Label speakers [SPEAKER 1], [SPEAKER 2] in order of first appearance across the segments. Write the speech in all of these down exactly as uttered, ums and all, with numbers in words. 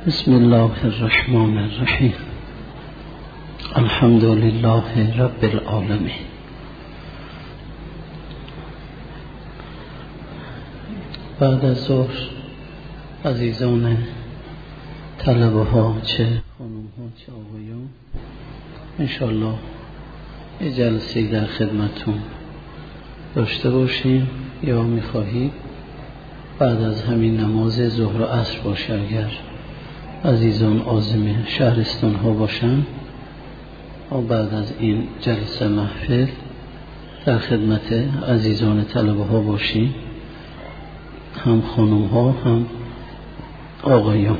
[SPEAKER 1] بسم الله الرحمن الرحیم. الحمد لله رب العالمین. بعد از ظهر عزیزان طلبه ها، چه خانم ها چه آقایان، انشالله یه جلسه در خدمتون داشته باشیم. یا میخواهید بعد از همین نماز ظهر و عصر باشه، اگر عزیزان عازم شهرستان ها باشن، و بعد از این جلسه محفل در خدمت عزیزان طلبه ها باشیم، هم خانم ها هم آقایان.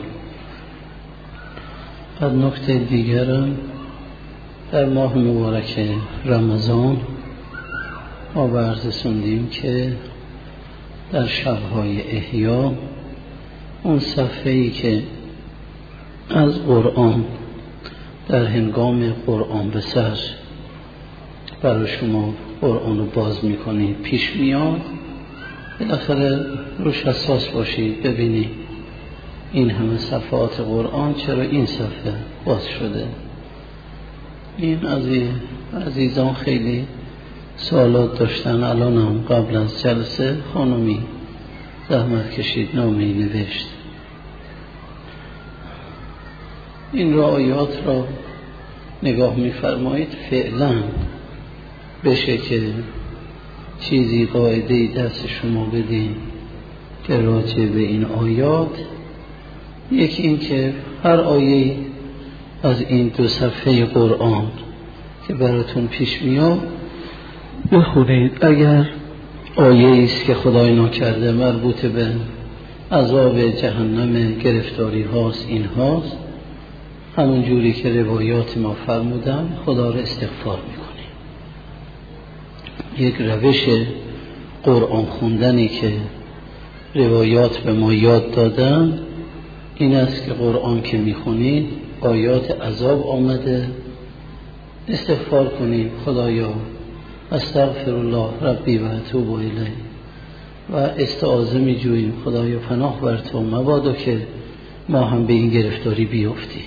[SPEAKER 1] بعد نکته دیگرم، در ماه مبارک رمضان ما برز سندیم که در شبهای احیا اون صفحه‌ای که از قرآن در هنگام قرآن به سر برای شما قرآن رو باز میکنید پیش میاد، بالاخره روش حساس باشید، ببینید این همه صفحات قرآن چرا این صفحه باز شده. این از عزیزان خیلی سوالات داشتن. الان هم قبل از جلسه خانمی زحمت کشید نامه‌ای نوشت. این را آیات را نگاه می‌فرمایید، فعلا بشه که چیزی قاعده‌ای دست شما بدین که راجع به این آیات، یکی این که هر آیه از این دو صفحه قرآن که براتون پیش میاد بخونید. اگر آیه است که خدای ناکرده مربوط به عذاب جهنم، گرفتاری هاست، این هاست، همون جوری که روایات ما فرمودن خدا را استغفار میکنیم. یک روش قرآن خوندنی که روایات به ما یاد دادن این است که قرآن که میخونید آیات عذاب آمده، استغفار کنید، خدایا استغفر الله ربی و اتوب الیه، و استعاذه می جوییم، خدایا پناه بر تو مبادا که ما هم به این گرفتاری بیفتیم.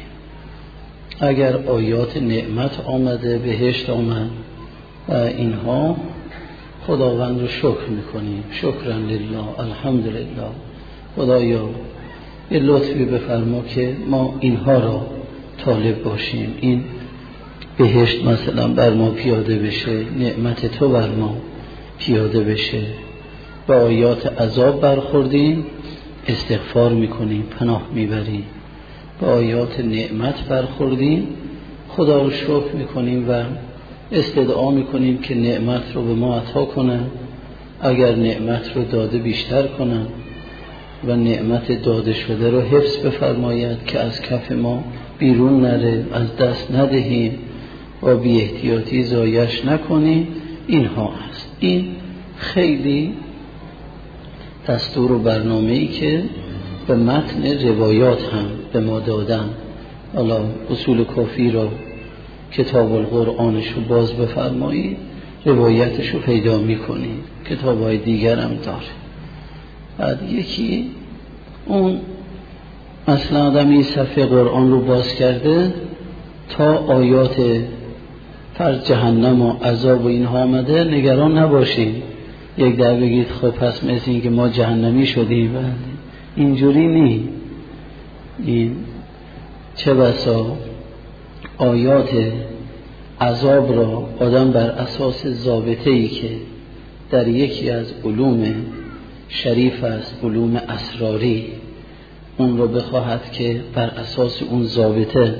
[SPEAKER 1] اگر آیات نعمت آمده، بهشت آمد و اینها، خداوند رو شکر میکنیم، شکرا لله، الحمدلله، خدایا یه لطفی بفرما که ما اینها را طالب باشیم، این بهشت مثلا بر ما پیاده بشه، نعمت تو بر ما پیاده بشه. با آیات عذاب برخوردیم، استغفار میکنیم، پناه میبریم. با آیات نعمت برخوردیم، خدا رو شکر میکنیم و استدعا میکنیم که نعمت رو به ما عطا کنن، اگر نعمت رو داده بیشتر کنن و نعمت داده شده رو حفظ بفرماید که از کف ما بیرون نره، از دست ندهیم و بی احتیاطی ضایعش نکنیم. اینها است. این خیلی دستور و برنامه‌ای که به متن روایات هم به ما دادن. حالا اصول کافی را، کتاب القرآنش رو باز بفرمایید، روایتش رو پیدا میکنید، کتاب های دیگر هم داره. بعد یکی اون مثلا آدم این صفحه قرآن رو باز کرده تا آیات پر جهنم و عذاب و اینها آمده، نگران نباشید یک در بگید خب پس مثل این که ما جهنمی شدیم. اینجوری نی. این چه بسا آیات عذاب را آدم بر اساس ضابطه‌ای که در یکی از علوم شریف است، علوم اسراری، اون رو بخواهد که بر اساس اون ضابطه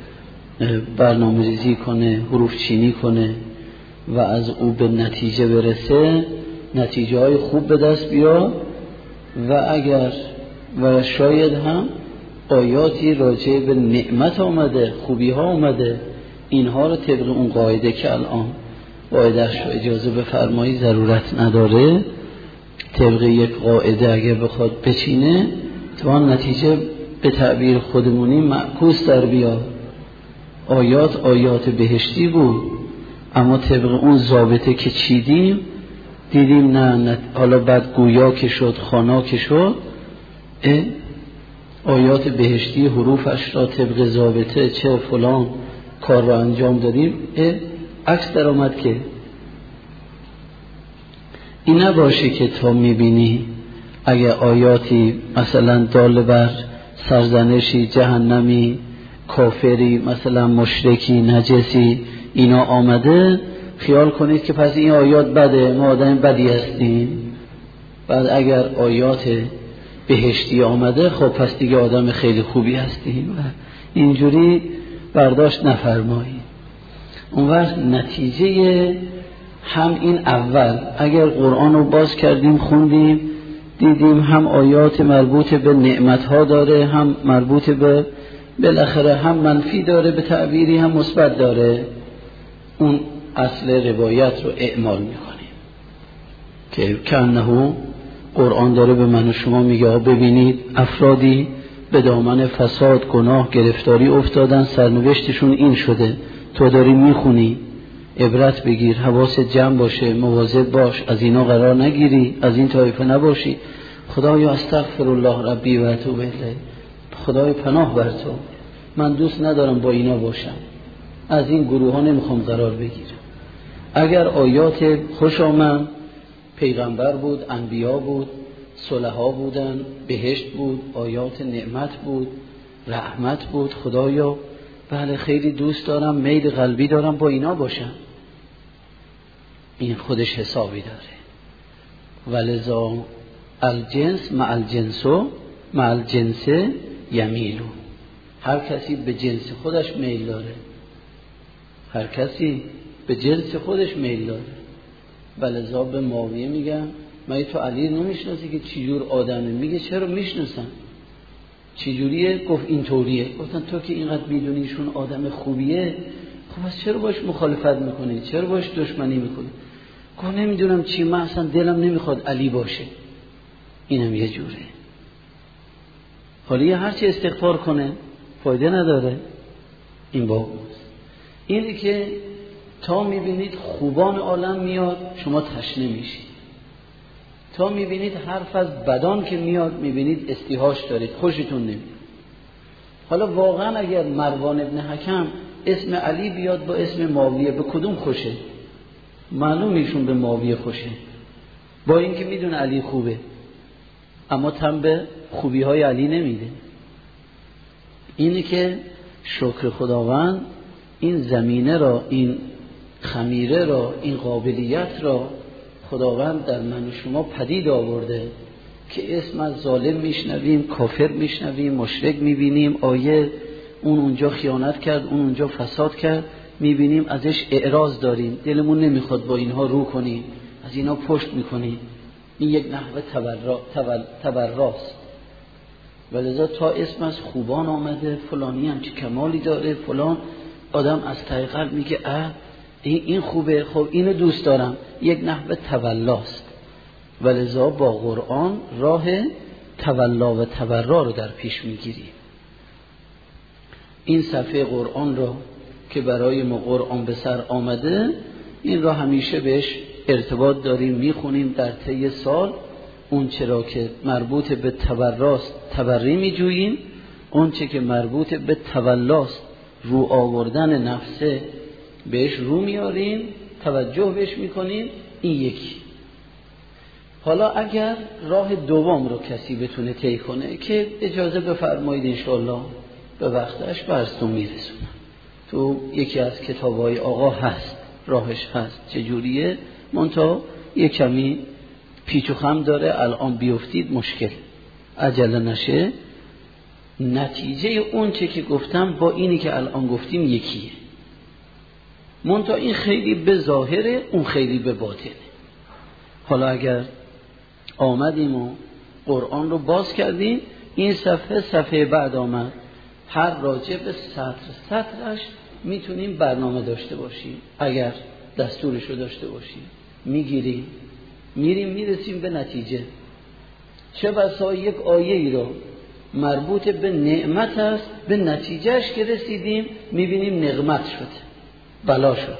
[SPEAKER 1] برنامه ریزی کنه، حروف چینی کنه و از او به نتیجه برسه، نتیجه های خوب به دست بیاد. و اگر و شاید هم آیاتی راجع به نعمت آمده، خوبی ها آمده، اینها رو طبق اون قاعده که الان قاعده‌اش رو اجازه بفرمایی ضرورت نداره، طبق یک قاعده اگر بخواد بچینه تو نتیجه به تعبیر خودمونی معکوس در بیاد. آیات آیات بهشتی بود، اما طبق اون ضابطه که چیدیم دیدیم نه, نه حالا بعد گویا که شد، خانا که شد، آیات بهشتی حروفش را طبق ضابطه چه فلان کار را انجام دادیم، عکس در آمد که این نباشه که تا میبینی اگه آیاتی مثلا دال بر سرزنشی، جهنمی، کافری، مثلا مشرکی، نجسی اینا آمده، خیال کنید که پس این آیات بده، ما آدم بدی هستیم. بعد اگر آیات بهشتی آمده، خب پس دیگه آدم خیلی خوبی هستیم. اینجوری برداشت نفرمایید. اون وقت نتیجه هم این اول، اگر قرآن رو باز کردیم خوندیم دیدیم هم آیات مربوط به نعمتها داره، هم مربوط به بالاخره هم منفی داره به تعبیری، هم مثبت داره، اون اصل روایت رو اعمال میکنیم که کنه قرآن داره به من و شما میگه ببینید افرادی به دامن فساد، گناه، گرفتاری افتادن، سرنوشتشون این شده، تو داری میخونی، عبرت بگیر، حواست جمع باشه، مواظب باش، از اینا قرار نگیری، از این طایفه نباشی. خدایا استغفر الله ربی و اتوب الیه، خدای پناه بر تو، من دوست ندارم با اینا باشم، از این گروه ها نمیخوام قرار بگیرم. اگر آیات خوش آمد، پیغمبر بود، انبیا بود، صلحا بودن، بهشت بود، آیات نعمت بود، رحمت بود، خدایا بله خیلی دوست دارم، میل قلبی دارم با اینا باشم، این خودش حسابی داره. ولذا الجنس مع الجنسو مع الجنس یمیلو، هر کسی به جنس خودش میل داره، هر کسی به جنس خودش میل داره. ولذا به معاویه میگم مگه تو علی نمیشناسی که چجور آدمه؟ میگه چرا میشناسم. چجوریه؟ گفت اینطوریه. گفتن تو که اینقدر میدونیشون آدم خوبیه، خب از چرا باش مخالفت میکنی؟ چرا باش دشمنی میکنی؟ گفت نمیدونم چی، من اصلا دلم نمیخواد علی باشه. اینم یه جوره. حالا یه هرچی استغفار کنه فایده نداره. این بابوست. اینی که تا میبینید خوبان عالم میاد شما تشنه میشید، تا میبینید حرف از بدان که میاد میبینید استیهاش دارید، خوشتون نمیاد. حالا واقعا اگر مروان ابن حکم اسم علی بیاد با اسم معاویه، به کدوم خوشه؟ معلوم ایشون به معاویه خوشه، با اینکه میدونه علی خوبه اما تن به خوبی های علی نمیده. اینه که شکر خداوند این زمینه را، این خمیره را، این قابلیت را خداوند در من و شما پدید آورده که اسم از ظالم میشنویم، کافر میشنویم، مشرک میبینیم، آیه اون اونجا خیانت کرد، اون اونجا فساد کرد، میبینیم ازش اعراض داریم، دلمون نمیخواد با اینها رو کنیم، از اینها پشت میکنیم. این یک نحوه تبرا تبر تبراست. ولذا تا اسم از خوبان آمده، فلانی هم چه کمالی داره، فلان، آدم از ته قلب میگه اه این خوبه، خب اینو دوست دارم، یک نحوه تولاست. ولذا با قرآن راه تولا و تبرا رو در پیش میگیریم. این صفحه قرآن را که برای ما قرآن به سر آمده، این را همیشه بهش ارتباط داریم، میخونیم در طی سال. اون چرا که مربوط به تبراست تبری میجوییم، اون چه که مربوط به تولاست رو آوردن نفسه بهش رو میاریم، توجه بهش میکنیم. این یکی. حالا اگر راه دوم رو کسی بتونه طی کنه که اجازه بفرمایید انشالله به وقتش برستون میرسونم، تو یکی از کتابای آقا هست، راهش هست چجوریه، منتها یک کمی پیچ و خم داره، الان بیفتید مشکل، عجله نشه. نتیجه اون چه که گفتم با اینی که الان گفتیم یکیه، منتها این خیلی به ظاهره، اون خیلی به باطنه. حالا اگر آمدیم و قرآن رو باز کردیم، این صفحه صفحه بعد آمد، هر راجع به سطر سطرش میتونیم برنامه داشته باشیم، اگر دستورش رو داشته باشیم میگیریم، میریم میرسیم به نتیجه. چه بسا یک آیه ای رو مربوط به نعمت است، به نتیجهش که رسیدیم میبینیم نقمت شده، بلا شده.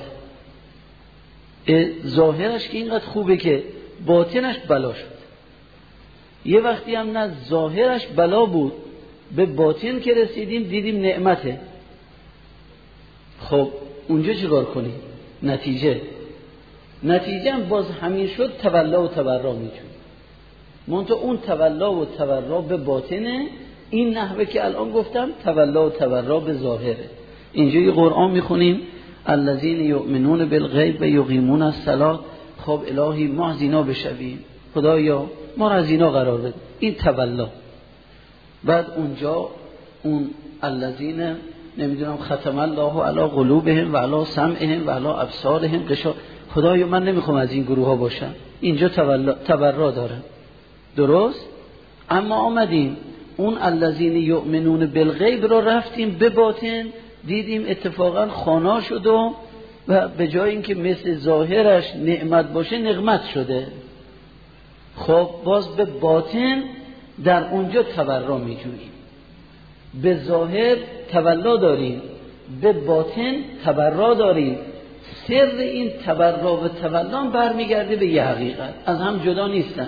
[SPEAKER 1] ظاهرش که اینقدر خوبه که باطنش بلا شد. یه وقتی هم نه ظاهرش بلا بود، به باطن که رسیدیم دیدیم نعمته. خب اونجا چیکار کنیم؟ نتیجه نتیجه هم باز همین شد، تولا و تبرا میجون. منتها اون تولا و تبرا به باطنه، این نحوه که الان گفتم تولا و تبرا به ظاهره. اینجا قرآن میخونیم الذین یؤمنون بالغیب و یقیمون الصلاة. خب الهی ما از اینا بشویم، خدایا ما را از اینا قرار بده، این تولا. بعد اونجا اون الذین نمیدونم ختم الله علی قلوبهم و علی سمعهم و علی ابصارهم غشاوة. خدایا من نمیخوام از این گروه ها باشم. اینجا تبرا داره، درست؟ اما آمدیم اون الذین یؤمنون بالغیب رو رفتیم به باطن، دیدیم اتفاقا خانا شد و به جای اینکه مثل ظاهرش نعمت باشه نقمت شده. خب باز به باطن در اونجا تبرا میجوییم. به ظاهر تولا داریم، به باطن تبرا داریم. سر این تبرا و تولا برمیگرده به یه حقیقت، از هم جدا نیستن.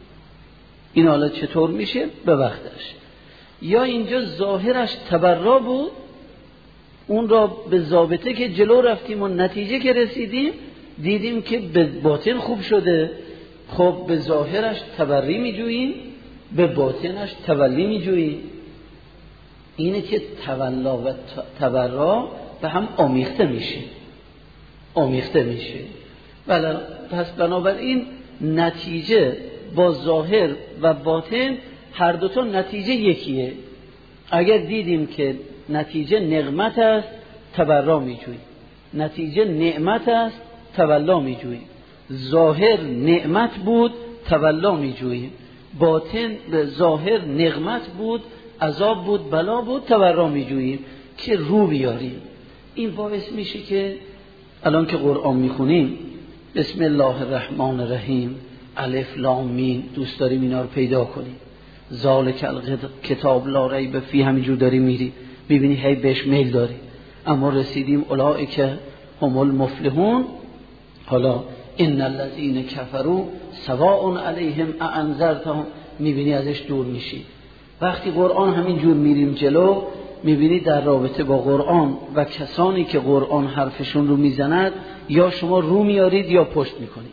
[SPEAKER 1] این حالا چطور میشه؟ به وقتش. یا اینجا ظاهرش تبرا بود، اون را به ضابطه که جلو رفتیم و نتیجه که رسیدیم دیدیم که به باطن خوب شده. خب به ظاهرش تبری میجوییم، به باطنش تولی میجوییم. اینه که تولا و تبرا به هم آمیخته میشه آمیخته میشه بله. پس بنابراین نتیجه با ظاهر و باطن هر دوتا نتیجه یکیه. اگر دیدیم که نتیجه نعمت است تبرا میجوییم، نتیجه نعمت است تولا میجوییم. ظاهر نعمت بود تولا میجوییم، باطن به ظاهر نعمت بود عذاب بود بلا بود تبرا میجوییم که رو بیاریم. این باعث میشه که الان که قرآن میخونیم بسم الله الرحمن الرحیم الف لام میم، دوست داریم اینا رو پیدا کنیم. ذالک الکتاب لا ریب فیه، همینجور داری میری میبینی هی بهش میل داری. اما رسیدیم اولئک هم المفلحون. حالا ان الذین کفروا سواء علیهم اانذرتهم، میبینی ازش دور میشی. وقتی قرآن همینجور میریم جلو میبینی در رابطه با قرآن و کسانی که قرآن حرفشون رو میزند یا شما رو میارید یا پشت میکنید،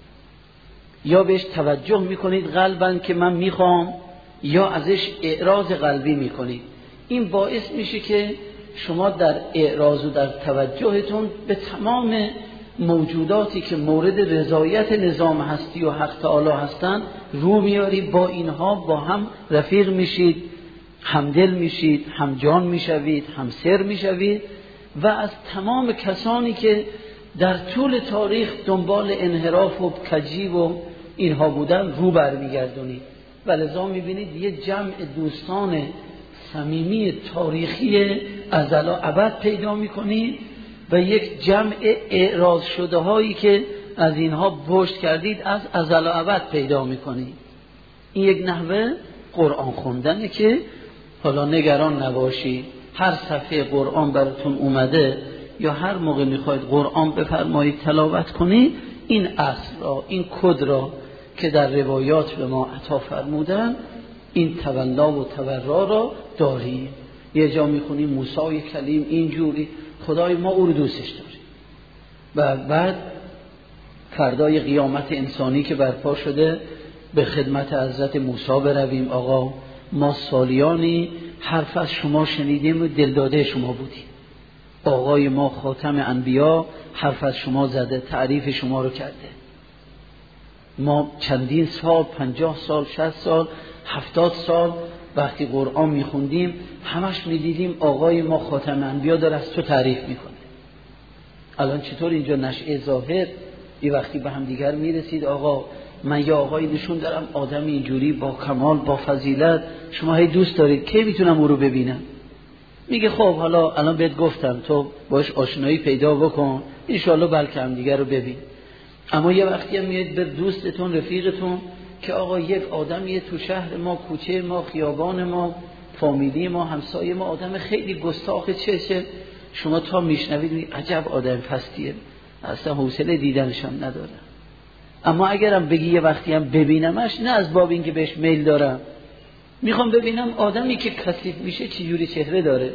[SPEAKER 1] یا بهش توجه میکنید قلباً که من میخوام، یا ازش اعراض قلبی میکنید. این باعث میشه که شما در اعراض و در توجهتون به تمام موجوداتی که مورد رضایت نظام هستی و حق تعالی هستن رو میاری، با اینها با هم رفیق میشید، همدل میشید، هم جان میشوید، هم سر میشوید و از تمام کسانی که در طول تاریخ دنبال انحراف و کجی و اینها بودن رو برمیگردونید. و لذا میبینید یه جمع دوستان صمیمی تاریخی ازل و ابد پیدا میکنید و یک جمع اعراض شده هایی که از اینها پشت کردید از ازل و ابد پیدا میکنید. این یک نحوه قرآن خوندنه که حالا نگران نباشید، هر صفحه قرآن براتون اومده یا هر موقع میخواید قرآن بفرمایید تلاوت کنید، این اصل را، این کد را که در روایات به ما عطا فرمودن، این تولا و تبرا را داریم. یه جا میخونیم موسی کلیم اینجوری، خدای ما او رو دوستش داریم. و بعد فردای قیامت انسانی که برپا شده به خدمت حضرت موسی برویم، آقا ما سالیانی حرف از شما شنیدیم و دلداده شما بودیم، آقای ما خاتم انبیا حرف از شما زده، تعریف شما رو کرده. ما چندین سال، پنجاه سال، شصت سال، هفتاد سال وقتی قرآن میخوندیم همش میدیدیم آقای ما خاتم انبیا داره از تو تعریف میکنه. الان چطور اینجا نشأه ظاهر یه وقتی به هم دیگر میرسید، آقا من یا آقای نشون دارم آدم اینجوری با کمال با فضیلت، شما هی دوست دارید، کی میتونم او رو ببینم؟ میگه خب حالا الان بهت گفتم تو باش آشنایی پیدا بکن، انشالله بلکه هم دیگر رو ببین. اما یه وقتی هم میاد به دوستتون رفیقتون که آقا یک آدمیه تو شهر ما، کوچه ما، خیابان ما، فامیلی ما، همسایه ما، آدم خیلی گستاخ چشه، شما تا میشنوید میگید عجب آدم پستیه، اصلا حوصله دیدنشان نداره. اما اگرم بگی یه وقتی هم ببینمش، نه از باب اینکه بهش میل دارم، میخوام ببینم آدمی که کثیف میشه چه جوری چهره داره.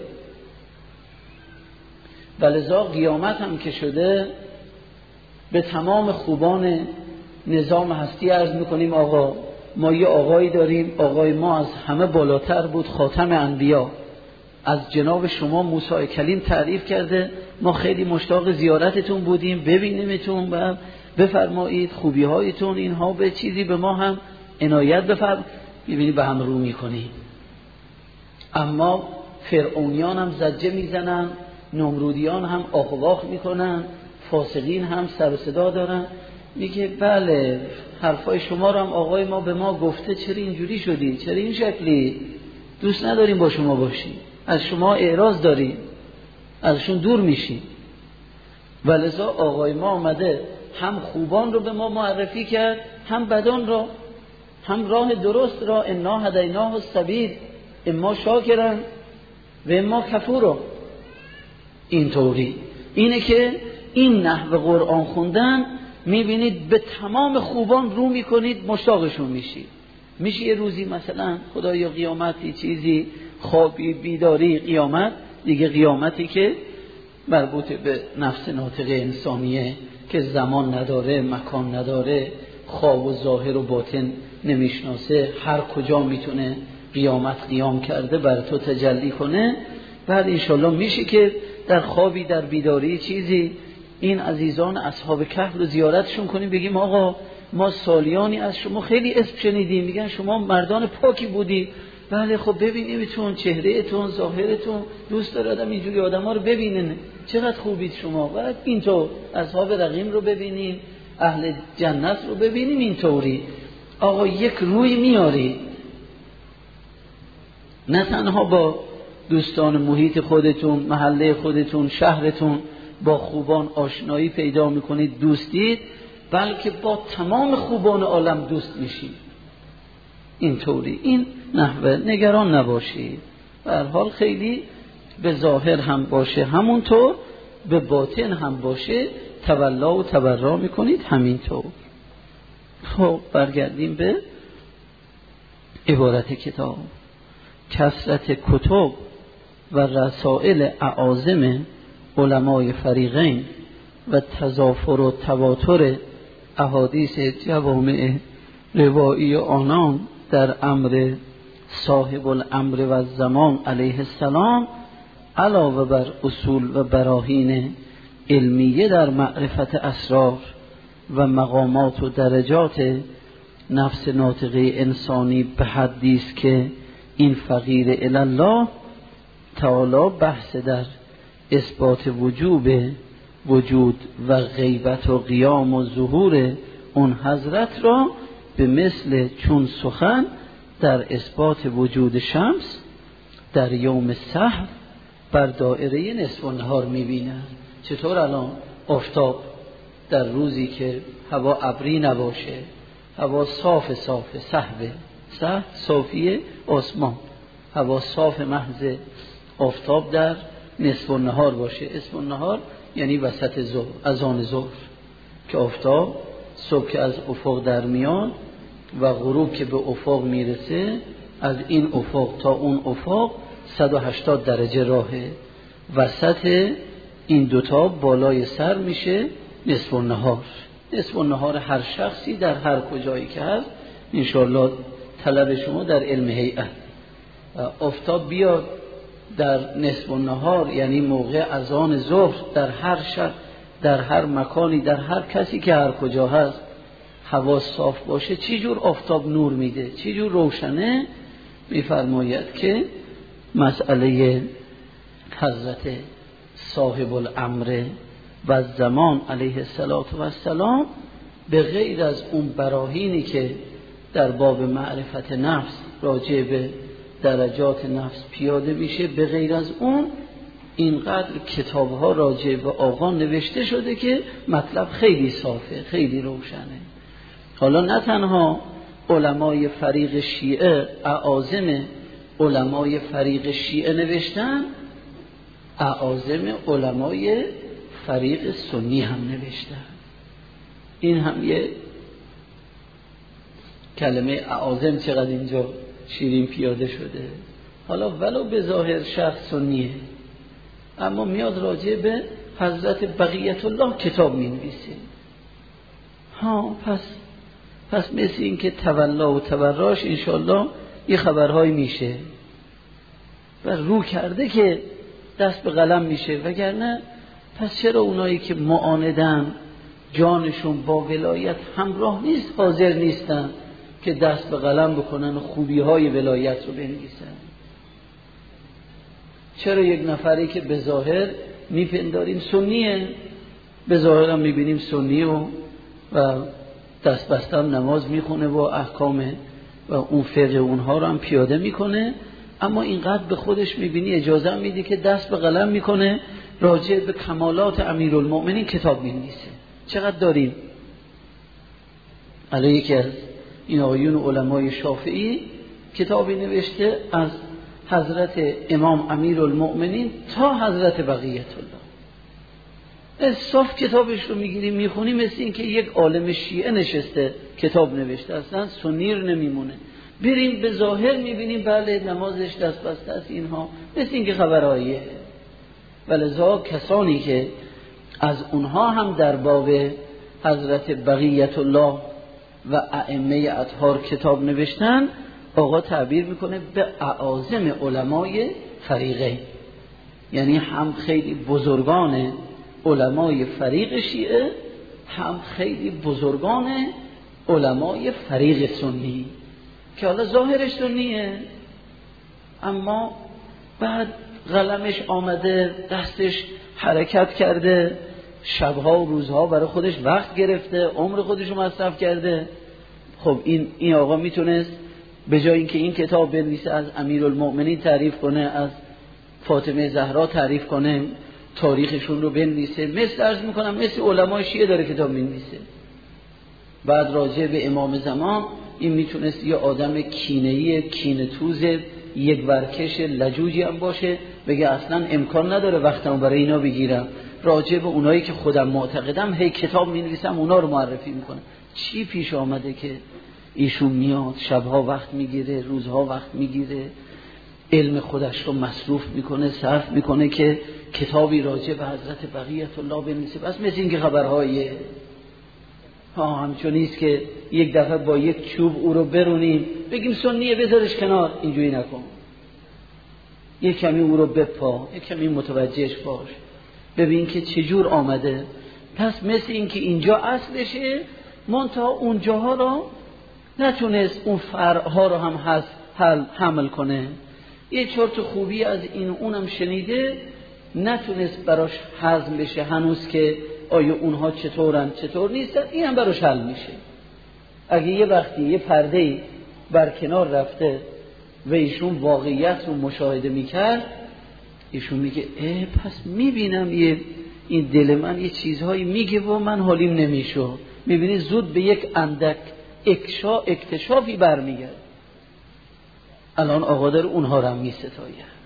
[SPEAKER 1] ولذا قیامت هم که شده به تمام خوبان نظام هستی عرض میکنیم آقا ما یه آقایی داریم، آقای ما از همه بالاتر بود، خاتم انبیا، از جناب شما موسی کلیم تعریف کرده، ما خیلی مشتاق زیارتتون بودیم، ببینیمتون و بفرمایید خوبی هایتون، اینها به چیزی به ما هم عنایت بفرمایید. ببینید به هم رو میکنیم. اما فرعونیان هم زجه میزنن، نمرودیان هم آخ و واخ میکنن، فاسقین هم سر و صدا دارن. میگه بله حرفای شما رو هم آقای ما به ما گفته، چرا اینجوری شدی، چرا این شکلی، دوست نداریم با شما باشیم، از شما اعراض داریم، ازشون دور میشیم. ولذا آقای ما آمده هم خوبان رو به ما معرفی کرد، هم بدان را، هم راه درست را. انا هدیناه السبیل اما شاکرا و اما کفورا. اینطوری اینه که این نحو قرآن خوندن میبینید به تمام خوبان رو میکنید، مشتاقشون میشید. میشه یه روزی مثلا خدایا قیامتی چیزی، خوابی بیداری قیامت، دیگه قیامتی که مربوط به نفس ناطقه انسانیه که زمان نداره، مکان نداره، خواب و ظاهر و باطن نمیشناسه، هر کجا میتونه قیامت قیام کرده بر تو تجلی کنه. بعد انشالله میشه که در خوابی در بیداری چیزی این عزیزان اصحاب کهف رو زیارتشون کنیم، بگیم آقا ما سالیانی از شما خیلی اسم شنیدیم، میگن شما مردان پاکی بودی. بله خب ببینیمتون، چهرهتون، ظاهرتون، دوست دارم اینجوری آدم ها رو ببینن، چقدر خوبید شما. بعد اینطور اصحاب رقیم رو ببینیم، اهل جنت رو ببینیم. اینطوری آقا یک روی میاری، نه تنها با دوستان محیط خودتون، محله خودتون، شهرتون با خوبان آشنایی پیدا میکنید، دوستید، بلکه با تمام خوبان عالم دوست میشید. اینطوری این نحوه، نگران نباشید. به هر حال خیلی به ظاهر هم باشه همونطور، به باطن هم باشه تولا و تبرا میکنید همینطور. خب برگردیم به عبارت کتاب. کثرت کتب و رسائل اعاظم علمای فریقین و تضافر و تواتر احادیث جوامع روایی آنان در امر صاحب الامر و الزمان علیه السلام، علاوه بر اصول و براهین علمیه در معرفت اسرار و مقامات و درجات نفس ناطقه انسانی، به حدی است که این فقیر الله تعالی بحث در اثبات وجوب وجود و غیبت و قیام و ظهور اون حضرت را به مثل چون سخن در اثبات وجود شمس در یوم سحر بر دایره نصف النهار می‌بینند. چطور الان آفتاب در روزی که هوا ابری نباشه، هوا صاف صاف سحبه، سحب صافیه آسمان، هوا صاف محض، آفتاب در نصف النهار باشه. نصف النهار یعنی وسط ظهر، اذان ظهر، که آفتاب صبح که از افق در میاد و غروب که به افق میرسه، از این افق تا اون افق صد و هشتاد درجه راهه. وسط این دوتا بالای سر میشه نصف النهار. نصف النهار هر شخصی در هر کجایی که هست، انشاءالله طلب شما در علم هیئت، آفتاب بیاد در نصف النهار یعنی موقع اذان ظهر، در هر شب، در هر مکانی، در هر کسی که هر کجا هست، هوا صاف باشه، چی جور آفتاب نور میده، چی جور روشنه. میفرماید که مسئله حضرت صاحب الامر و زمان علیه السلام به غیر از اون براهینی که در باب معرفت نفس راجع به درجات نفس پیاده میشه، به غیر از اون اینقدر کتاب ها راجع به آقا نوشته شده که مطلب خیلی صافه، خیلی روشنه. حالا نه تنها علمای فریق شیعه، اعاظم علمای فریق شیعه نوشتن، اعاظم علمای فریق سنی هم نوشتن. این هم یه کلمه اعاظم چقدر اینجا شیرین پیاده شده، حالا ولو به ظاهر شخص سنیه اما میاد راجع به حضرت بقیت الله کتاب می نویسه. ها پس پس مثل این که تولا و تبراش انشالله یه خبرهایی میشه و رو کرده که دست به قلم میشه، وگرنه پس چرا اونایی که معاندن جانشون با ولایت همراه نیست حاضر نیستن که دست به قلم بکنن و خوبی های ولایت رو بنویسن؟ چرا یک نفری که به ظاهر میپنداریم سنیه، به ظاهر هم میبینیم سنیه و, و دست بستم نماز میخونه و احکام و اون فقه اونها رو هم پیاده میکنه، اما اینقدر به خودش میبینی اجازه میدی که دست به قلم میکنه راجع به کمالات امیرالمؤمنین کتاب مینویسه؟ چقدر داریم؟ الان یکی از این آقایون علمای شافعی کتابی نوشته از حضرت امام امیرالمؤمنین تا حضرت بقیت الله. صاف کتابش رو میگیریم میخونیم مثل این که یک عالم شیعه نشسته کتاب نوشته، اصلا سنیر نمیمونه. بریم به ظاهر میبینیم بله نمازش دست بسته است اینها، مثل این که خبراییه. ولذا کسانی که از اونها هم در باب حضرت بقیت الله و ائمه اطهار کتاب نوشتن، آقا تعبیر میکنه به اعاظم علمای فریقه، یعنی هم خیلی بزرگان علمای فریق شیعه، هم خیلی بزرگان علمای فریق سنی که حالا ظاهرش سنیه اما بعد قلمش آمده دستش حرکت کرده، شبها و روزها برای خودش وقت گرفته، عمر خودش رو مصرف کرده. خب این این آقا میتونست به جای اینکه این کتاب بنویسه از امیرالمؤمنین تعریف کنه، از فاطمه زهرا تعریف کنه، تاریخشون رو بنویسه، مثل عرض میکنم مثل علمای شیعه داره کتاب بنویسه. بعد راجع به امام زمان این میتونست یه آدم کینه‌ای کینه‌توز یک ورکش لجوجی هم باشه، بگه اصلا امکان نداره وقتمو برای اینا بگیرم، راجع به اونایی که خودم معتقدم هی کتاب می‌نویسم اونا رو معرفی میکنم. چی پیش آمده که ایشون میاد شبها وقت میگیره، روزها وقت میگیره، علم خودش رو مصروف میکنه، صرف میکنه که کتابی راجع به حضرت بقیت الله بنویسه؟ بس مثل این که خبرهاییه. ها همچون نیست که یک دفعه با یک چوب او رو برونیم بگیم سنیه بذارش کنار، اینجوری نکن. یک کمی او رو بپا، یک کمی متوجهش باش، ببین که چجور آمده. پس مثل این که اینجا اصلشه، منتها اونجاها رو نتونست اون فرعها رو هم حل حمل کنه. یه چرت خوبی از این اونم شنیده، نتونست براش هضم بشه هنوز که آیا اونها چطورن چطور نیستن، این هم براش حل میشه. اگه یه وقتی یه پرده‌ای بر کنار رفته و ایشون واقعیت رو مشاهده میکرد، ایشون میگه اه پس میبینم یه این دل من یه چیزهایی میگه و من حالیم نمیشه. میبینی زود به یک اندک اکشا اکتشافی برمیگرد. الان آقا داره اونها رو هم میستاید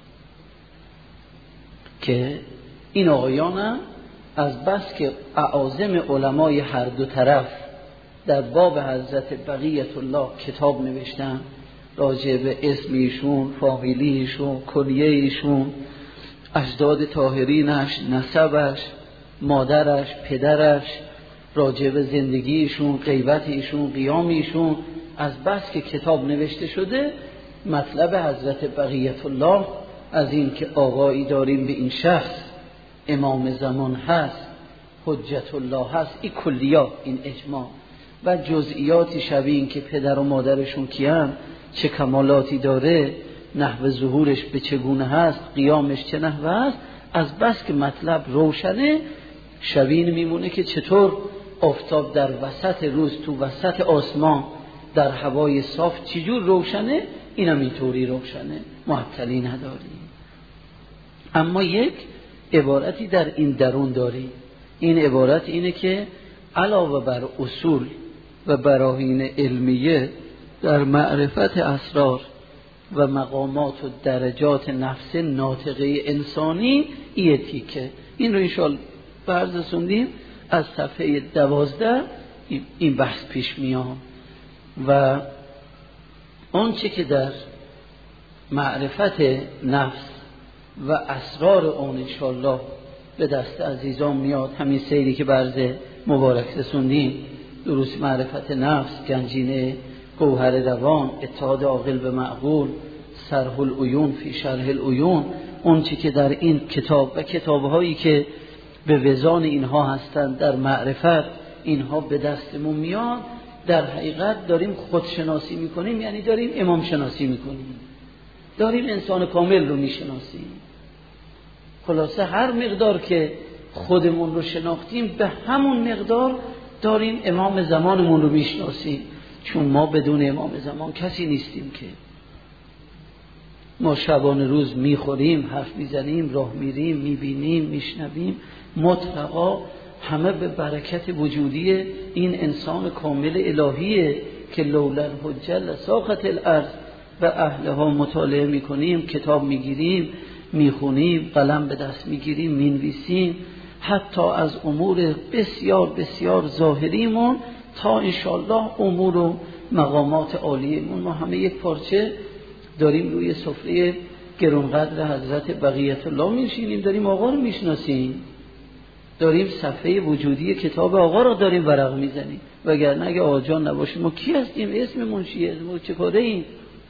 [SPEAKER 1] که این آقایانم از بس که اعاظم علمای هر دو طرف در باب حضرت بقیت الله کتاب نوشتن، راجع به اسم ایشون، فامیلی ایشون، کنیه ایشون، اجداد طاهرینش، نسبش، مادرش، پدرش، راجع به زندگی ایشون، غیبت ایشون، قیام ایشون، از بس که کتاب نوشته شده. مطلب حضرت بقیت الله از این که آقایی داریم به این شخص امام زمان هست، حجت الله هست، این کلیات، این اجماع و جزئیاتی شبیه این که پدر و مادرشون کیان، چه کمالاتی داره، نحو ظهورش به چگونه هست، قیامش چه نحوه هست، از بس که مطلب روشنه شبیه میمونه که چطور آفتاب در وسط روز تو وسط آسمان در هوای صاف چجور روشنه، اینم اینطوری روشنه، معطلی نداریم. اما یک عبارتی در این درون داری، این عبارت اینه که علاوه بر اصول و براهین علمیه در معرفت اسرار و مقامات و درجات نفس ناطقه انسانی ایه تیکه، این رو انشاءالله برز سندیم از صفحه دوازده این بحث پیش میاد. و آنچه که در معرفت نفس و اسرار اون انشاءالله به دست عزیزان میاد. همین سیری که برز مبارک رسوندیم، دروس معرفت نفس، گنجینه گوهر روان، اتحاد عاقل به معقول، صرح العیون فی شرح العیون، اون چی که در این کتاب و کتابهایی که به وزان اینها هستند در معرفت اینها به دستمون میاد، در حقیقت داریم خودشناسی میکنیم، یعنی داریم امام شناسی میکنیم، داریم انسان کامل رو میشناسیم. خلاصه هر مقدار که خودمون رو شناختیم به همون مقدار داریم امام زمانمون رو میشناسیم، چون ما بدون امام زمان کسی نیستیم که. ما شبانه روز میخوریم، حرف میزنیم، راه میریم، میبینیم، میشنویم، مطلقا همه به برکت وجودی این انسان کامل الهیه که لولا الحجه لساقط الارض. و اهلها مطالعه میکنیم، کتاب میگیریم، میخونیم، قلم به دست میگیریم، مینویسیم، حتی از امور بسیار بسیار ظاهریمون تا انشالله امور و مقامات عالیمون. ما همه یک پارچه داریم روی سفره گرانقدر حضرت بقیت الله میشینیم، داریم آقا رو میشناسیم، داریم صفحه وجودی کتاب آقا رو داریم ورق میزنیم، وگرنه اگه آقا جان نباشه ما کی هستیم؟ اسممون چیه؟ ما چه کاره ایم؟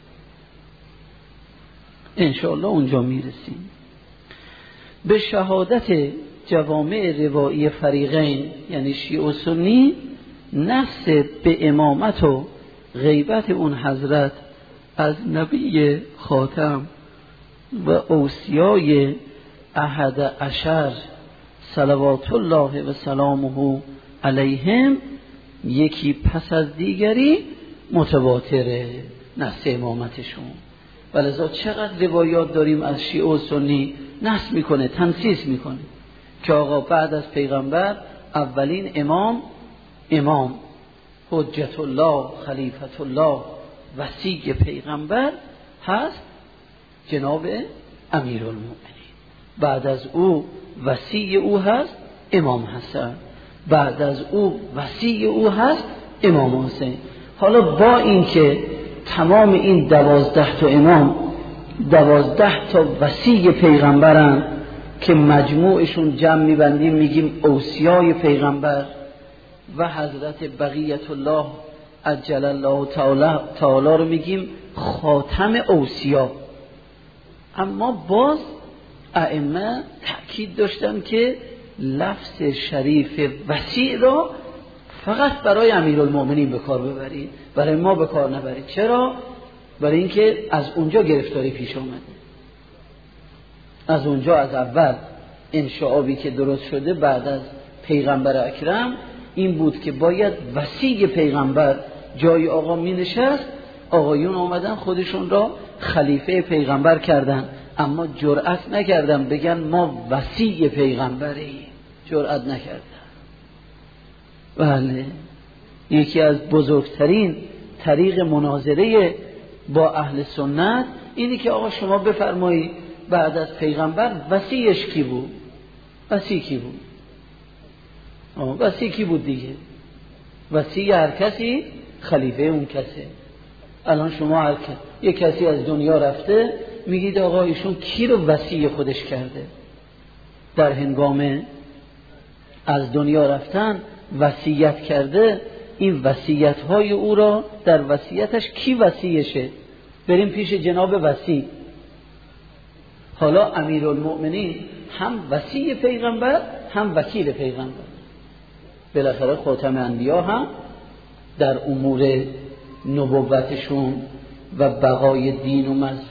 [SPEAKER 1] انشاءالله اونجا میرسیم. به شهادت جوامع روایی فریقین یعنی شیعه و سنی، نفس به امامت و غیبت اون حضرت از نبی خاتم و اوصیای احد عشر صلوات الله و سلامه علیهم یکی پس از دیگری متواتره نفس امامتشون. ولذا چقدر روایات داریم از شیعه و سنی نص میکنه، تنصیص میکنه که آقا بعد از پیغمبر اولین امام امام حجت الله خلیفت الله وصی پیغمبر هست جناب امیرالمؤمنین، بعد از او وصی او هست امام حسن، بعد از او وصی او هست امام حسین. حالا با این که تمام این دوازده تا امام دوازده تا وصی پیغمبرن که مجموعشون جمع میبندیم میگیم اوصیای پیغمبر، و حضرت بقیت الله عجل الله تعالی, تعالی رو میگیم خاتم اوصیا، اما باز ائمه تأکید داشتن که لفظ شریف وصی را فقط برای امیرالمؤمنین به کار ببرید، برای ما به کار نبرید. چرا؟ برای اینکه از اونجا گرفتاری پیش آمده، از اونجا از اول انشعابی که درست شده بعد از پیغمبر اکرم این بود که باید وصی پیغمبر جای آقا می نشست، آقایون آمدن خودشون را خلیفه پیغمبر کردن، اما جرأت نکردن بگن ما وصی پیغمبری، جرأت نکردن. بله، یکی از بزرگترین طریق مناظره با اهل سنت اینی که آقا شما بفرمایید بعد از پیغمبر وصیش کی بود؟ وصی کی بود؟ آه وصی کی بود دیگه؟ وصی هر کسی خلیفه اون کسه. الان شما هر کس یک کسی از دنیا رفته میگید آقا ایشون کی رو وصی خودش کرده؟ در هنگام از دنیا رفتن وصیت کرده، این وصیت های او را در وصیتش کی وصیشه؟ بریم پیش جناب وصی. حالا امیرالمؤمنین هم وصی پیغمبر هم وکیل پیغمبر، بالاخره خاتم انبیا هم در امور نبوتشون و بقای دین و مذهب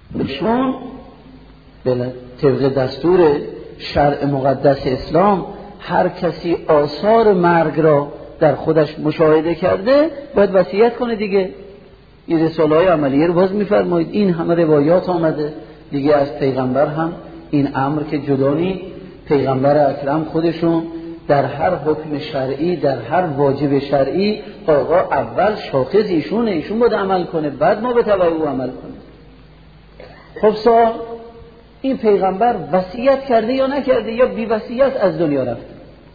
[SPEAKER 1] شون به طبق دستور شرع مقدس اسلام هر کسی آثار مرگ را در خودش مشاهده کرده باید وصیت کنه دیگه. این رساله های عملیه رو باز میفرمایید، این همه روایات آمده دیگه از پیغمبر هم این امر که جدا نی. پیغمبر اکرم خودشون در هر حکم شرعی، در هر واجب شرعی، آقا اول شاخص ایشونه، ایشون باید عمل کنه، بعد ما به تبع او عمل کنیم. خب سوال، این پیغمبر وصیت کرده یا نکرده یا بی وصیت از دنیا رفته؟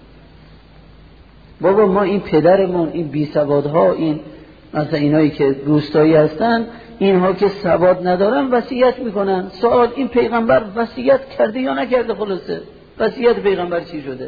[SPEAKER 1] بابا ما این پدرمون، این بی سوادها، این مثلا اینایی که روستایی هستن، اینها که سواد ندارن وصیت میکنن. سوال، این پیغمبر وصیت کرده یا نکرده؟ خلاصه وصیت پیغمبر چی شده؟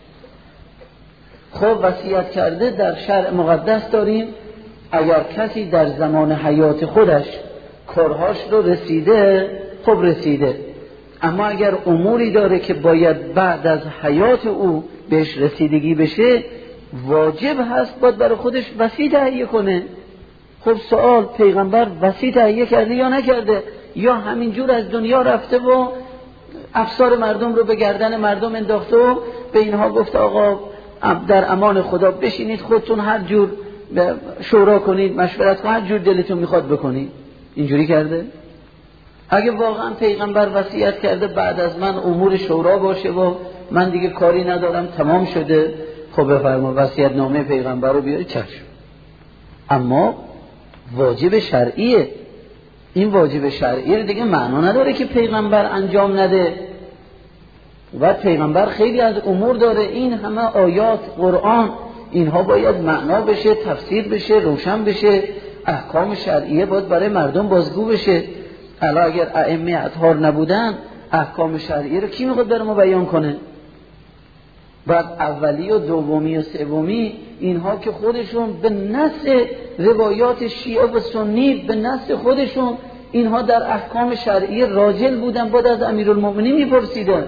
[SPEAKER 1] خب وصیت کرده در شرع مقدس داریم، اگر کسی در زمان حیات خودش کارهاش رو رسیده، خب رسیده، اما اگر اموری داره که باید بعد از حیات او بهش رسیدگی بشه، واجب هست باید برای خودش وصی تهیه کنه. خب سوال، پیغمبر وصی تهیه کرده یا نکرده؟ یا همینجور از دنیا رفته و افسار مردم رو به گردن مردم انداخته و به اینها گفته آقا در امان خدا بشینید، خودتون هر جور شورا کنید، مشورت کنید، هر جور دلتون میخواد بکنید؟ اینجوری کرده؟ اگه واقعا پیغمبر وصیت کرده بعد از من امور شورا باشه و من دیگه کاری ندارم تمام شده، خب بفرما وصیت نامه پیغمبر رو بیاری، چشم. اما واجب شرعیه، این واجب شرعی رو دیگه معنا نداره که پیغمبر انجام نده. و پیغمبر خیلی از امور داره، این همه آیات قرآن اینها باید معنا بشه، تفسیر بشه، روشن بشه، احکام شرعیه باید برای مردم بازگو بشه. حالا اگر ائمه اطهار نبودن، احکام شرعیه رو کی میخواد برای ما بیان کنه؟ بعد اولی و دومی و سومی اینها که خودشون به نص روایات شیعه و سنی، به نص خودشون اینها در احکام شرعیه راجل بودن، باید از امیرالمومنین میپرسیدن.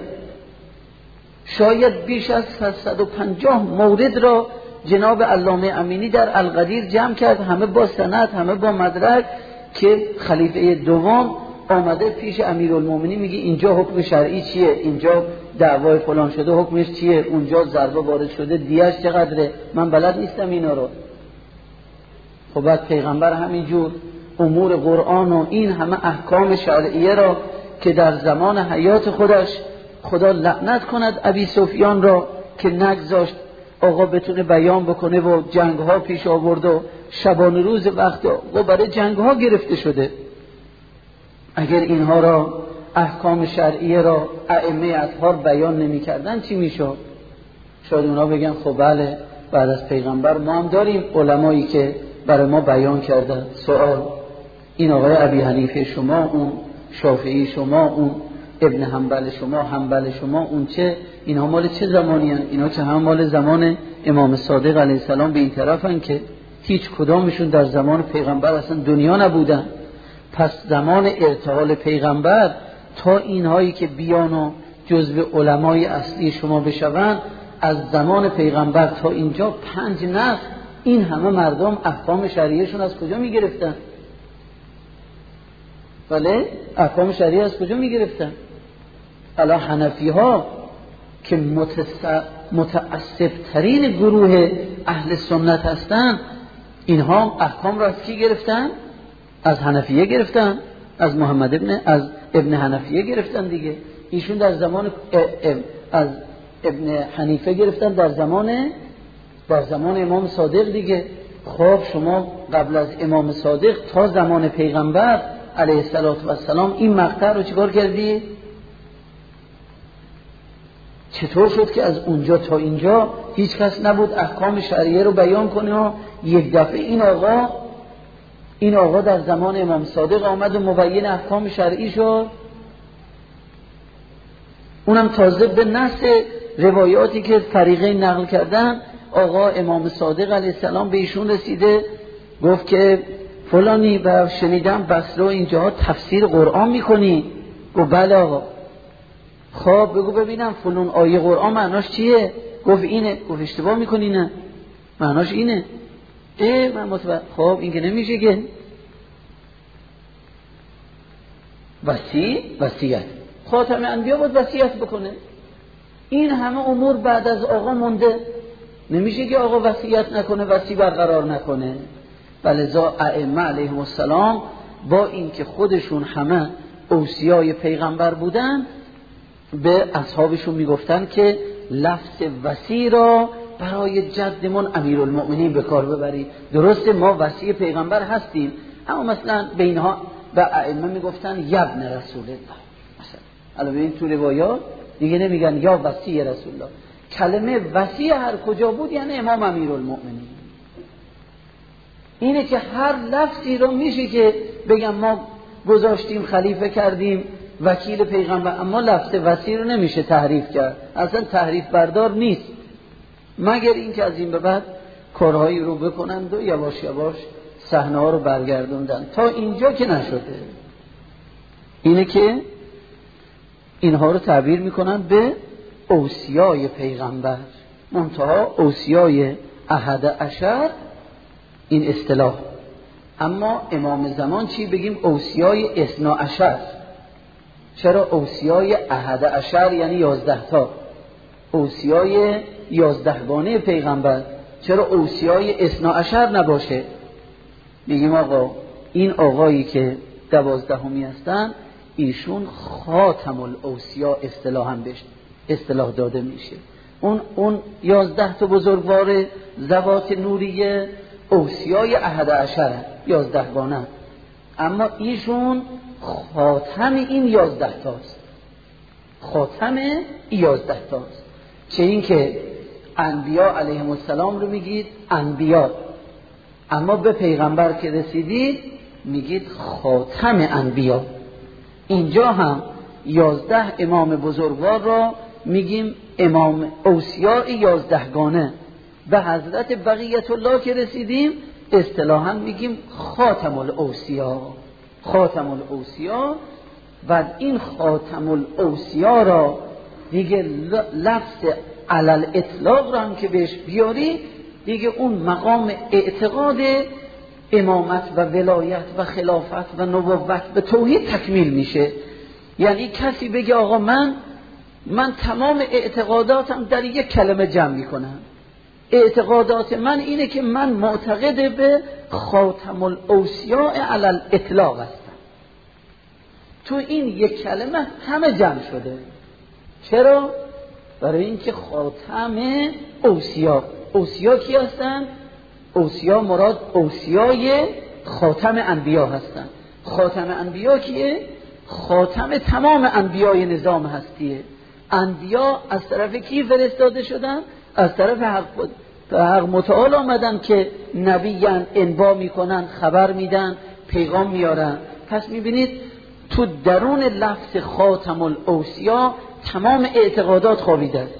[SPEAKER 1] شاید بیش از صد و پنجاه مورد را جناب علامه امینی در القدیر جمع کرد، همه با سند، همه با مدرک، که خلیفه دوم آمده پیش امیرالمومنین میگه اینجا حکم شرعی چیه، اینجا دعوای فلان شده حکمش چیه، اونجا ضربه وارد شده دیهش چقدره، من بلد نیستم اینا رو. خب بعد پیغمبر همینجور امور قرآن و این همه احکام شرعیه را که در زمان حیات خودش، خدا لعنت کند ابی سفیان را که نگذاشت آقا بتونه بیان بکنه و جنگ ها پیش آورد و شبان روز وقت و برای جنگ ها گرفته شده. اگر اینها را احکام شرعیه را ائمه اطهار بیان نمی کردن چی می شد؟ شاید اونا بگن خب بله بعد از پیغمبر ما هم داریم علمایی که برای ما بیان کردن. سوال، این آقای ابی حنیفه شما، اون شافعی شما، اون ابن حنبل شما، حنبل شما، اون چه؟ اینها مال چه زمانی هن؟ اینا که هم مال زمان امام صادق علیه السلام به این طرف هن که هیچ کدامشون در زمان پیغمبر اصلا دنیا نبودن. پس زمان ارتحال پیغمبر تا اینهایی که بیان و جزو علمای اصلی شما بشوند، از زمان پیغمبر تا اینجا پنج نسل این همه مردم احکام شرعیشون از کجا می گرفتن؟ بله احکام شرعی از کجا می گرفتن؟ حالا حنفی ها که متعصب ترین گروه اهل سنت هستن، اینها احکام را از کی گرفتن؟ از حنفیه گرفتن، از محمد ابن از ابن حنفیه گرفتن دیگه. ایشون در زمان از ابن حنیفه گرفتن در زمان در زمان امام صادق دیگه. خب شما قبل از امام صادق تا زمان پیغمبر علیه السلام این مقطع رو چیکار کردی؟ چطور شد که از اونجا تا اینجا هیچ کس نبود احکام شرعیه رو بیان کنه و یک دفعه این آقا این آقا در زمان امام صادق آمد و مبین احکام شرعی شد؟ اونم تازه به نص روایاتی که فریقین نقل کردن، آقا امام صادق علیه السلام به ایشون رسیده گفت که فلانی و شنیدم بصره و اینجاها تفسیر قرآن میکنی؟ گفت بله آقا. خب بگو ببینم فلان آیه قرآن معناش چیه؟ گفت اینه. گفت اشتباه میکنی؟ نه معناش اینه. اه من متوجه. خب این که نمیشه که وصی وصیت خاتم انبیا باید وصیت بکنه. این همه امور بعد از آقا مونده، نمیشه که آقا وصیت نکنه، وصی برقرار نکنه. ولذا ائمه علیهم السلام با اینکه خودشون همه اوصیای پیغمبر بودن، به اصحابشون میگفتن که لفظ وصی را برای جدمون امیرالمؤمنین به کار ببرید. درسته ما وصی پیغمبر هستیم، اما مثلا به اینها به ائمه میگفتن یبن رسول الله. مثلا الان ببین تو روایات دیگه نمیگن یا وصی رسول الله، کلمه وصی هر کجا بود یعنی امام امیرالمؤمنین. اینه که هر لفظی رو میشه که بگم ما گذاشتیم خلیفه کردیم وکیل پیغمبر، اما لفظ وصی رو نمیشه تحریف کرد، اصلا تحریف بردار نیست، مگر اینکه از این به بعد کارهایی رو بکنند و یواش یواش صحنه ها رو برگردوندن. تا اینجا که نشده، اینه که اینها رو تعبیر میکنن به اوصیای پیغمبر. منتها اوصیای احد عشر این اصطلاح، اما امام زمان چی بگیم؟ اوصیای اثنا عشر. چرا اوصیای احد عشر یعنی یازده تا؟ اوصیای یازدهگانه پیغمبر، چرا اوصیای اثنا عشر نباشه؟ بگیم آقا این آقایی که دوازدهمی هستن ایشون خاتم الاوصیا اصطلاحاً بهش اصطلاح داده میشه. اون اون یازده تا بزرگوار ذوات نوریه اوصیای احد عشر یازدهگانه، اما ایشون خاتم این یازده تاست، خاتم این یازده تاست. چه این که انبیا علیهم السلام رو میگید انبیا، اما به پیغمبر که رسیدید میگید خاتم انبیا. اینجا هم یازده امام بزرگوار را میگیم امام اوصیا یازدهگانه. به حضرت بقیت الله که رسیدیم اصطلاحاً میگیم خاتم الاوصیا، خاتم الاوصیا. و این خاتم الاوصیا را دیگه لفظ علل اطلاق را هم که بهش بیاری دیگه اون مقام اعتقاد امامت و ولایت و خلافت و نبوت به توحید تکمیل میشه. یعنی کسی بگه آقا من من تمام اعتقاداتم در یک کلمه جمع میکنم، اعتقادات من اینه که من معتقد به خاتم الاوصیا علل اطلاق هستم. تو این یک کلمه همه جمع شده. چرا؟ برای اینکه خاتم اوصیا، اوصیا کی هستن؟ اوصیا مراد اوصیای خاتم انبیا هستن. خاتم انبیا کیه؟ خاتم تمام انبیای نظام هستیه. انبیا از طرف کی فرستاده شدن؟ از طرف حق, حق متعال آمدن که نبیان انبا میکنن، خبر میدن، پیغام میارن. پس میبینید تو درون لفظ خاتم الاوصیا تمام اعتقادات خوابیده است،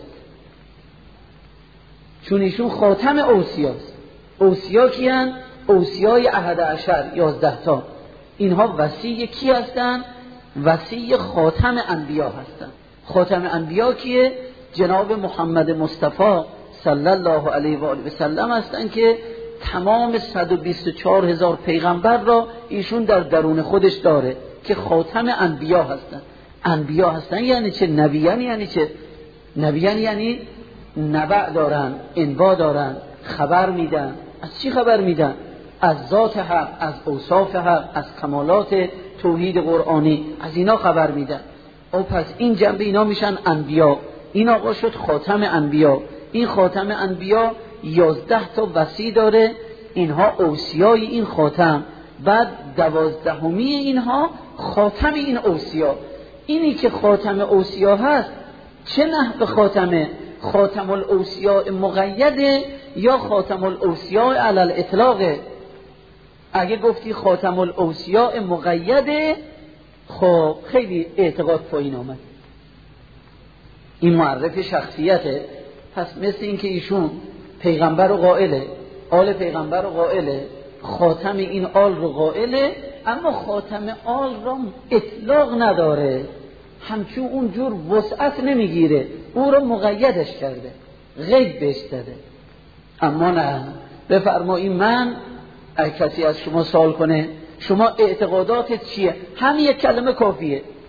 [SPEAKER 1] چون ایشون خاتم اوصیاست. اوصیا کیان؟ اوصیای احد عشر یازده تا. اینها وصی کی هستن؟ وصی خاتم انبیا هستن. خاتم انبیا کیه؟ جناب محمد مصطفی صلی الله علیه و آله و سلم هستن که تمام صد و بیست و چهار هزار پیغمبر را ایشون در درون خودش داره که خاتم انبیا هستن. انبیا هستن یعنی چه؟ نبیان یعنی چه؟ نبیان یعنی نبع دارن، انبا دارن، خبر میدن. از چی خبر میدن؟ از ذات حق، از اوصاف حق، از کمالات توحید قرآنی، از اینا خبر میدن. او پس این جنبه اینا میشن انبیا. این آقا شد خاتم انبیا. این خاتم انبیا یازده تا وصی داره، اینها اوصیای این خاتم. بعد دوازدهمی اینها خاتم این اوصیا. اینی که خاتم اوصیا هست چه نحو خاتمه؟ خاتم الاوصیا مقیده یا خاتم الاوصیا علی الاطلاقه؟ اگه گفتی خاتم الاوصیا مقیده خب خیلی اعتقاد پایین آمد، این معرف شخصیته. پس مثل این که ایشون پیغمبر رو قائله، آل پیغمبر رو قائله، خاتم این آل رو قائله، اما خاتم آل را اطلاق نداره، همچون اونجور وسعت نمیگیره، او رو مقیدش کرده، غیب بهش داده. اما نه، بفرمایی من اگه کسی از شما سوال کنه شما اعتقادات چیه؟ همین یک کلمه کافیه.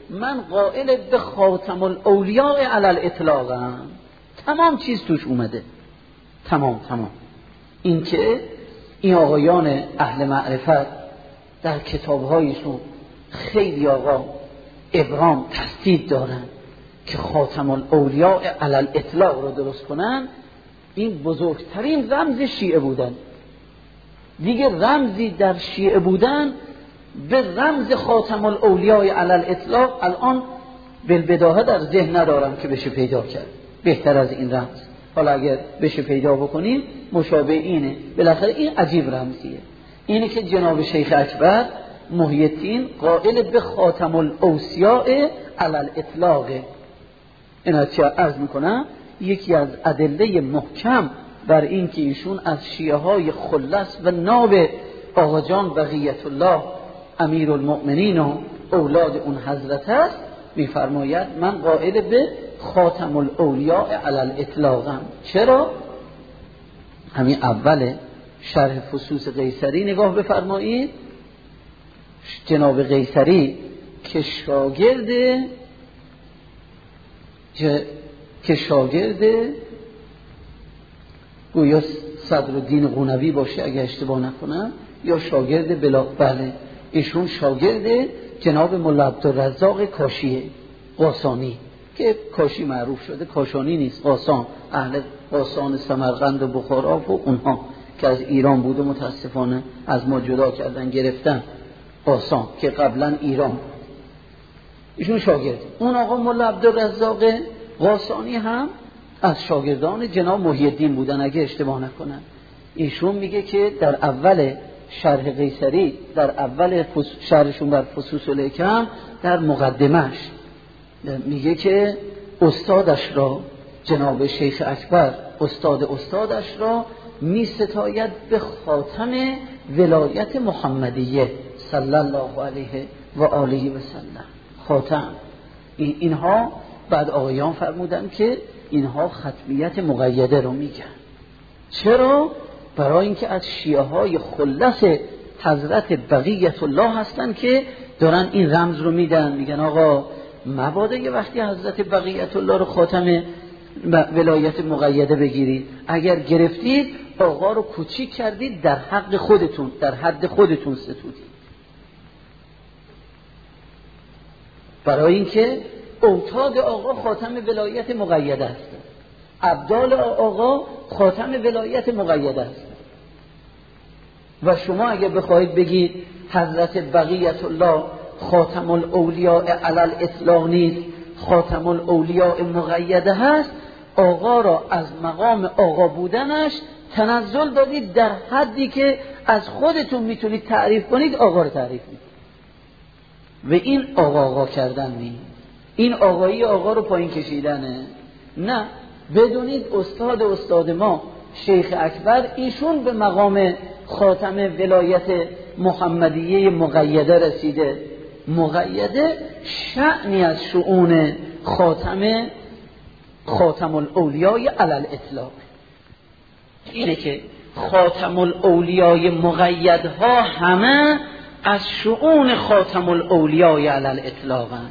[SPEAKER 1] من قائل به خاتم الاولیاء علی الاطلاقم. تمام چیز توش اومده، تمام تمام. این که این آقایان اهل معرفت در کتابهایشون خیلی آقا ابرام تصدیق دارن که خاتم الاولیاء علی الاطلاق رو درست کنن، این بزرگترین رمز شیعه بودن. دیگه رمزی در شیعه بودن به رمز خاتم الاولیاء علی الاطلاق الان بالبداهه در ذهن ندارم که بشه پیدا کرد بهتر از این رمز. حالا اگر بشه پیدا بکنیم مشابه اینه. بالاخره این عجیب رمزیه، اینه که جناب شیخ اکبر محی الدین قائل به خاتم الاوصیاء علی الاطلاق. اینا چه عرض میکنم، یکی از ادله محکم بر این که ایشون از شیعه های خلص و ناب آقا جان بقیت الله امیر المؤمنین و اولاد اون حضرت است، میفرماید من قائل به خاتم الاولیاء علی الاطلاقم. چرا؟ همین اول شرح فصوص قیصری نگاه بفرمایید. جناب قیصری که شاگرد که شاگرد گویا صدرالدین قونوی باشه اگه اشتباه نکنم، یا شاگرد بلا بله ایشون شاگرد جناب مولا عبدالرزاق کاشیه قاسانی که کاشی معروف شده، کاشانی نیست، قاسان، اهل قاسان سمرقند و بخارا و اونها که از ایران بود و متاسفانه از ما جدا کردن گرفتن قاسان که قبلا ایران. ایشون شاگرد اون آقا مولا عبدالرزاق قاسانی هم از شاگردان جناب محی الدین بودن اگه اشتباه نکنن. ایشون میگه که در اول شرح قیصری، در اول شرحشون بر فصوص الحکم، در مقدمش میگه که استادش را، جناب شیخ اکبر استاد استادش را می ستاید به خاتم ولایت محمدیه صلی الله علیه و آله و سلم. خاتم این اینها بعد آقایان فرمودن که اینها ختمیت مقیده رو میگن. چرا؟ برای اینکه از شیعه های خلص حضرت بقیت الله هستن که دارن این رمز رو میدن، میگن آقا مبادا یه وقتی حضرت بقیت الله رو خاتم ولایت مقیده بگیرید، اگر گرفتید آقا رو کوچیک کردید، در حق خودتون، در حد خودتون ستودید. برای اینکه اوتاد آقا خاتم ولایت مقیده است، ابدال آقا خاتم ولایت مقیده است. و شما اگه بخواید بگید حضرت بقیت الله خاتم الاولیاء علی الاطلاق نیست، خاتم الاولیاء مقیده هست، آقا را از مقام آقا بودنش تنزل دادید در حدی که از خودتون میتونید تعریف کنید، آقا رو تعریف میکنید. و این آقا آقا کردن نیست، این آقایی آقا رو پایین کشیدنه. نه، بدونید استاد استاد ما شیخ اکبر ایشون به مقام خاتم ولایت محمدیه مقیده رسیده. مقیده شأنی از شؤون خاتم خاتم الاولیاء علی الاطلاق اینه که خاتم الاولیاء مقیدها همه از شؤون خاتم الاولیاء علی الاطلاق هستند.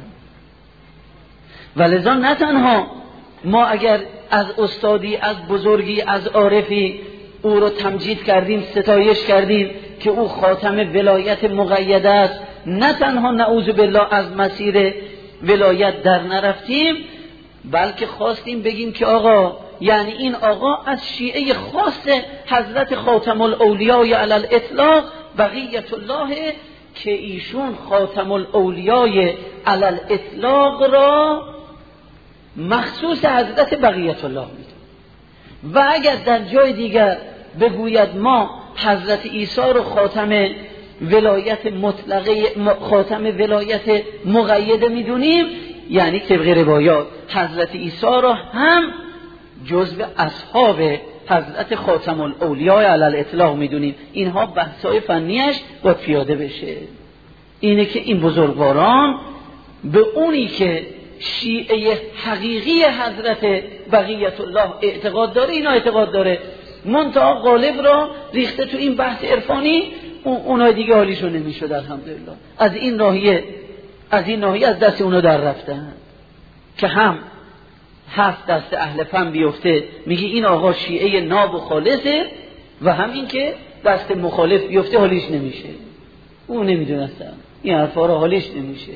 [SPEAKER 1] ولذا نه تنها ما اگر از استادی، از بزرگی، از عارفی او رو تمجید کردیم، ستایش کردیم که او خاتم ولایت مقیده است، نه تنها نعوذ بالله از مسیر ولایت در نرفتیم، بلکه خواستیم بگیم که آقا یعنی این آقا از شیعه خاص حضرت خاتم الاولیاء علی الاطلاق بقیت الله که ایشون خاتم الاولیاء علی الاطلاق را مخصوص حضرت بقیت الله میدونه. و اگر در جای دیگر بگوید ما حضرت عیسی رو خاتم ولایت مطلقه خاتم ولایت مقیده میدونیم، یعنی طبق روایات حضرت عیسی را هم جزو اصحاب حضرت خاتم الاولیاء علی الاطلاق میدونیم. اینها بحثای فنیش باید پیاده بشه. اینه که این بزرگواران به اونی که شیعه حقیقی حضرت بقیت الله اعتقاد داره، اینا اعتقاد داره، منتها غالب را ریخته تو این بحث عرفانی، اونای دیگه حالیشون نمیشد. الحمدلله از این راهیه از این ناحیه از دست اونو در رفتن که هم هفت دست اهل فن بیفته میگه این آقا شیعه ناب و خالصه، و هم این که دست مخالف بیفته حالیش نمیشه. اون نمیدونستن این حرفا رو حالیش نمیشه.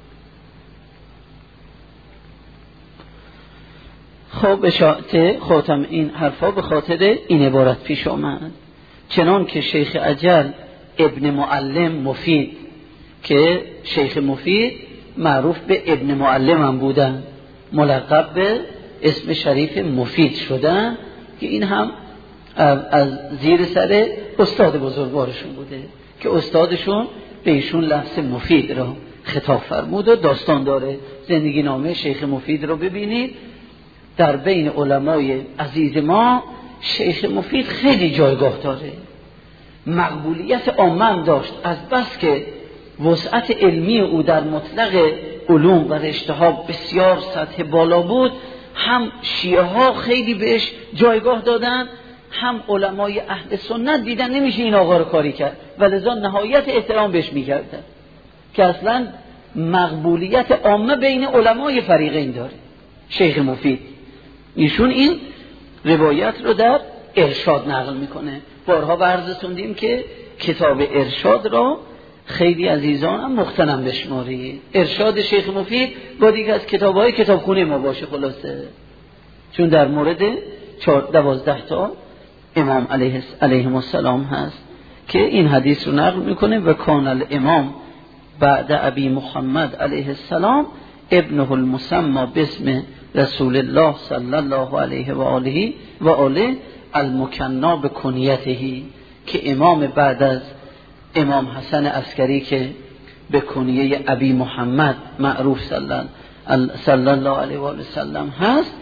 [SPEAKER 1] خب اشاعت خاتم این حرفا به خاطر این عبارت پیش آمد. چنان که شیخ اجل ابن معلم مفید، که شیخ مفید معروف به ابن معلم هم بودن، ملقب به اسم شریف مفید شدن، که این هم از زیر سر استاد بزرگوارشون بوده که استادشون به ایشون لفظ مفید را خطاب فرمود و داستان داره. زندگی نامه شیخ مفید رو ببینید. در بین علمای عزیز ما شیخ مفید خیلی جایگاه داره، مقبولیت عامه داشت، از بس که وسعت علمی او در مطلق علوم و رشته‌ها بسیار سطح بالا بود. هم شیعه ها خیلی بهش جایگاه دادن، هم علمای اهل سنت دیدن نمیشه این آقا رو کاری کرد، ولذا نهایت احترام بهش میکردن، که اصلا مقبولیت عامه بین علمای فریقین داره. شیخ مفید ایشون این روایت رو در ارشاد نقل میکنه. بارها بررسوندیم که کتاب ارشاد را خیلی عزیزان هم مختنم بشمارید. ارشاد شیخ مفید با دیگه از کتاب‌های کتابخونه ما باشه خلاصه، چون در مورد دوازده تا امام علیه علیهم السلام هست که این حدیث رو نقل میکنه: و کان الامام بعد ابی محمد علیه السلام ابنه المسمى باسم رسول الله صلی الله علیه و آله و آله المکنا بکنیته، که امام بعد از امام حسن عسکری که به کنیه ابی محمد معروف صلی الله علیه و آله سلم هست،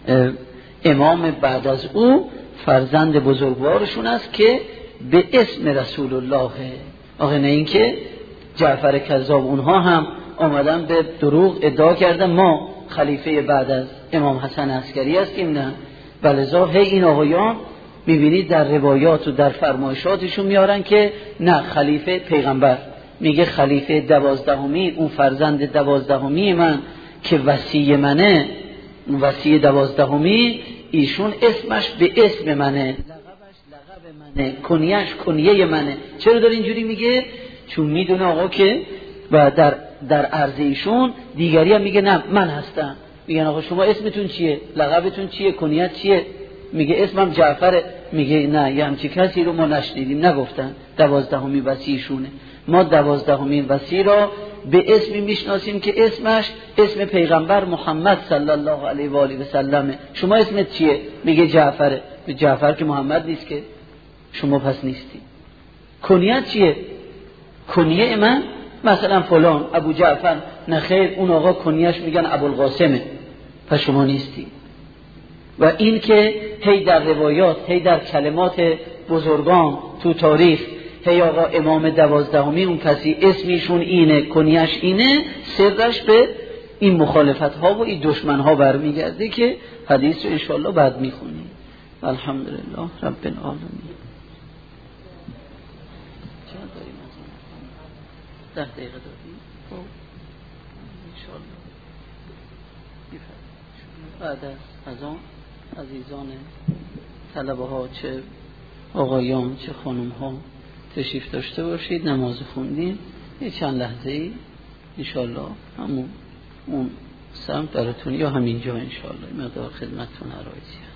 [SPEAKER 1] امام بعد از او فرزند بزرگوارشون است که به اسم رسول الله. آخه نه این که جعفر کذاب اونها هم آمدن به دروغ ادعا کردن ما خلیفه بعد از امام حسن عسکری هستیم، نه. بلذا هی این آقایان میبینید در روایات و در فرمایشاتشون میارن که نه، خلیفه پیغمبر میگه خلیفه دوازدهمی، اون فرزند دوازدهمی من که وصی منه، وصی دوازدهمی، ایشون اسمش به اسم منه، لقبش لقب منه، کنیش کنیه منه. چرا داره اینجوری میگه؟ چون میدونه آقا که و در در عرض ایشون دیگری هم میگه نه من هستم. میگن آقا شما اسمتون چیه؟ لقبتون چیه؟ کنیت چیه؟ میگه اسمم جعفره. میگه نه، یه همچی کسی رو ما نشنیدیم، نگفتن دوازدهمی وصیشونه. ما دوازدهمین وصی را به اسمی میشناسیم که اسمش اسم پیغمبر محمد صلی الله علیه و آله و سلمه. شما اسمت چیه؟ میگه جعفره. جعفر که محمد نیست که، شما پس نیستی. کنیت چیه؟ کنیه من مثلا فلان ابو جعفر. نه خیر، اون آقا کنیش میگن ابوالقاسمه، پس شما نیستی. و این که هی در روایات، هی در کلمات بزرگان تو تاریخ، هی آقا امام دوازدهمی اون کسی اسمیشون اینه، کنیش اینه، سرش به این مخالفت ها و این دشمن ها برمیگرده که حدیث رو انشاءالله بعد میخونیم. الحمدلله رب العالمین. چند داریم از اون؟ ده دقیقه داریم. خب انشاءالله بعد از از آن عزیزان طلبه ها، چه آقایان چه خانم ها، تشریف داشته باشید. نماز خوندیم، یه چند لحظه ای انشاءالله همون اون سمت براتون یا همینجا انشاءالله مقدار خدمتتون عرایزی.